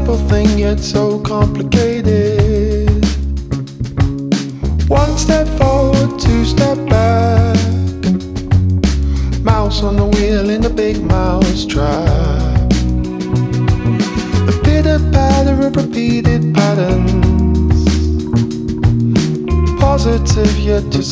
simple thing yet so complicated. One step forward, two step back. Mouse on the wheel in the big mouse trap. The pitter patter of repeated patterns, positive yet to